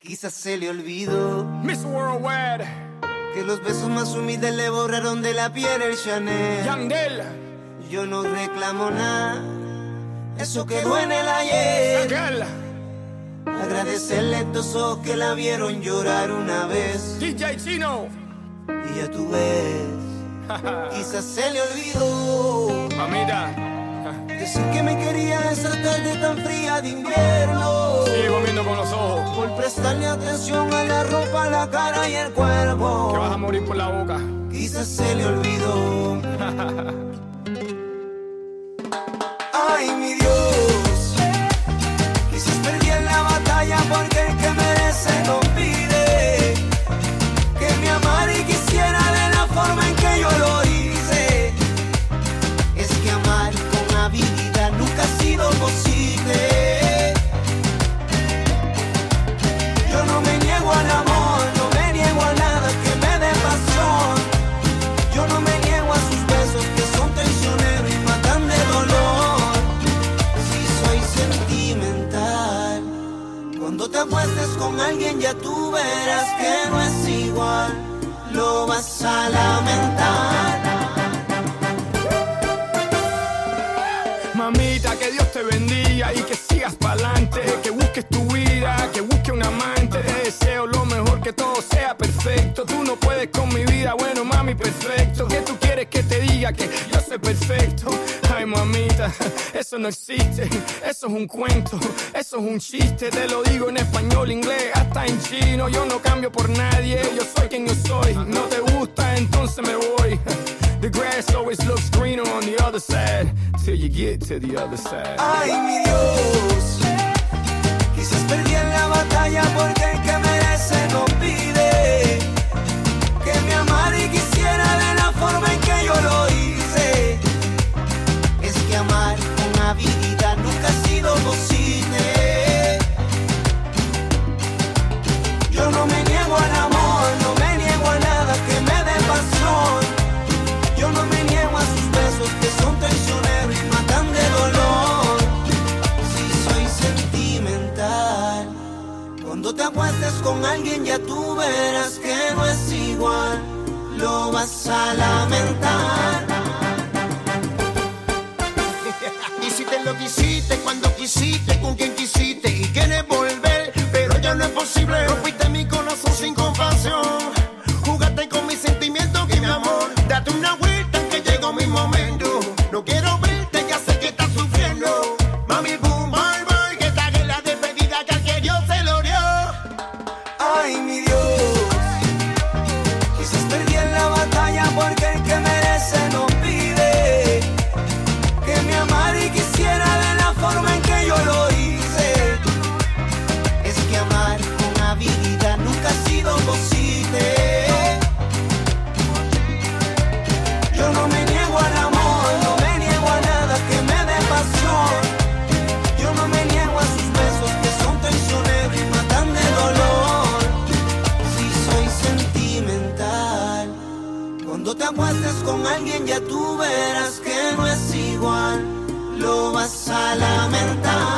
Quizás se le olvidó Miss Worldwide, que los besos más humildes le borraron de la piel el Chanel. Yandel, Yo no reclamo nada, eso quedó en el ayer. Raquel, Agradecerle a estos ojos que la vieron llorar una vez. DJ Chino, Y ya tú ves, quizás se le olvidó mamita, decir que me quería esa tarde tan fría de invierno. sigo viendo con los ojos, Por prestarle atención a la ropa, la cara y el cuerpo. que vas a morir por la boca. Quizás se le olvidó. Ay, mi Dios, quizás perdí en la batalla porque el que merece no pide que me amara y quisiera de la forma en que yo lo hice. Es que amar con habilidad nunca ha sido posible. Yo no me niego al amor, no me niego a nada que me dé pasión. Yo no me niego a sus besos que son traicioneros y matan de dolor. Si soy sentimental, cuando te acuestes con alguien ya tú verás que no es igual. Lo vas a lamentar. Mamita, que Dios te bendiga y que sigas pa'lante, que busques tu vida, que busques un amante. Te deseo lo mejor, que todo sea perfecto. Tú no puedes con mi vida, bueno mami, perfecto. ¿Qué tú quieres que te diga? Que yo soy perfecto. Ay mamita, eso no existe, eso es un cuento, eso es un chiste. Te lo digo en español, inglés, hasta en chino. Yo no cambio por nadie, yo soy quien yo soy. No te gusta, entonces me voy. The grass always looks greener on the other side, till you get to the other side. Ay, mi Dios, quizás perdí en la batalla porque el que merece no pide que me amara y quisiera de la forma en que yo lo hice. Es que amar con habilidad nunca ha sido posible. Yo no me niego al amor, no me niego a nada que me dé pasión. Yo no me niego a sus besos que son traicioneros y matan de dolor. Si soy sentimental, cuando te acuestes con alguien ya tú verás que no es igual. Lo vas a lamentar. Hiciste lo que hiciste, cuando quisiste, con quien quisiste y quieres volver, pero ya no es posible. Rompiste mi corazón sin compasión, jugaste con mis sentimientos y mi amor. Date una vuelta que llegó mi momento. No quiero verte, ya sé que estás sufriendo. Mami, boom, bye, bye, que esta es la despedida que al que Dios se lo dio. Ay, mi Dios, quizás perdí en la batalla porque el que merece no pide que me amara y quisiera de la forma en que yo lo hice. Es que amar con habilidad nunca ha sido posible. Yo no me niego al amor, no me niego a nada que me dé pasión. Yo no me niego a sus besos que son traicioneros y matan de dolor. Si soy sentimental, cuando te acuestes con alguien ya tú verás que no es igual. Lo vas a lamentar.